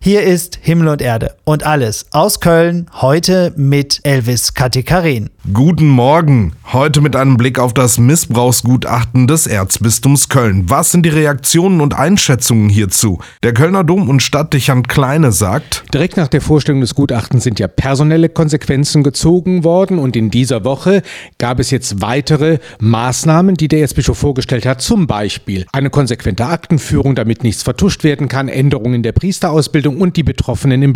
Hier ist Himmel und Erde und alles aus Köln, heute mit Elvis Katekarin. Guten Morgen, heute mit einem Blick auf das Missbrauchsgutachten des Erzbistums Köln. Was sind die Reaktionen und Einschätzungen hierzu? Der Kölner Dom- und Stadtdechant Kleine sagt: Direkt nach der Vorstellung des Gutachtens sind ja personelle Konsequenzen gezogen worden und in dieser Woche gab es jetzt weitere Maßnahmen, die der Erzbischof vorgestellt hat. Zum Beispiel eine konsequente Aktenführung, damit nichts vertuscht werden kann, Änderungen in der Priesterausbildung und die Betroffenen im